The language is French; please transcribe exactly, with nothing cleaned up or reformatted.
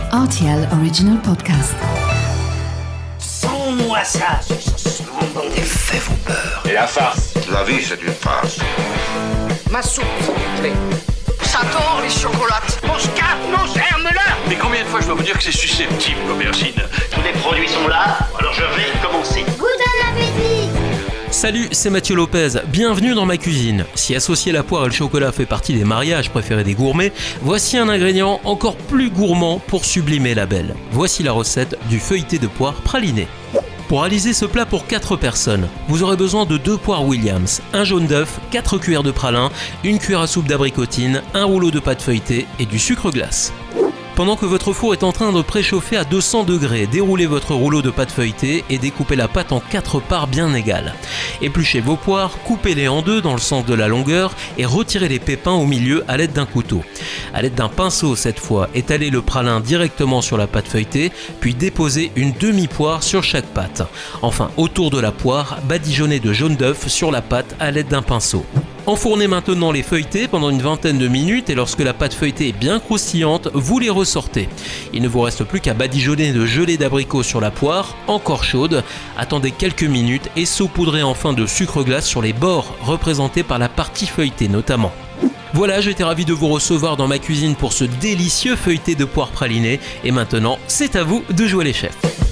R T L Original Podcast. Sans-moi ça, c'est bon. Les faits vont peur. Et la farce? La vie, c'est une farce. Ma soupe, s'il vous plaît. Ça tord les chocolates. Mon scarpe, mon germe-là. Mais combien de fois je dois vous dire que c'est susceptible, l'aubergine? Tous les produits sont là, alors je vais commencer. Bon appétit! Salut, c'est Mathieu Lopez, bienvenue dans ma cuisine. Si associer la poire et le chocolat fait partie des mariages préférés des gourmets, voici un ingrédient encore plus gourmand pour sublimer la belle. Voici la recette du feuilleté de poire praliné. Pour réaliser ce plat pour quatre personnes, vous aurez besoin de deux poires Williams, un jaune d'œuf, quatre cuillères de pralin, une cuillère à soupe d'abricotine, un rouleau de pâte feuilletée et du sucre glace. Pendant que votre four est en train de préchauffer à deux cents degrés, déroulez votre rouleau de pâte feuilletée et découpez la pâte en quatre parts bien égales. Épluchez vos poires, coupez-les en deux dans le sens de la longueur et retirez les pépins au milieu à l'aide d'un couteau. À l'aide d'un pinceau cette fois, étalez le pralin directement sur la pâte feuilletée, puis déposez une demi-poire sur chaque pâte. Enfin, autour de la poire, badigeonnez de jaune d'œuf sur la pâte à l'aide d'un pinceau. Enfournez maintenant les feuilletés pendant une vingtaine de minutes et lorsque la pâte feuilletée est bien croustillante, vous les ressortez. Il ne vous reste plus qu'à badigeonner de gelée d'abricot sur la poire, encore chaude. Attendez quelques minutes et saupoudrez enfin de sucre glace sur les bords, représentés par la partie feuilletée notamment. Voilà, j'étais ravi de vous recevoir dans ma cuisine pour ce délicieux feuilleté de poire praliné. Et maintenant, c'est à vous de jouer les chefs.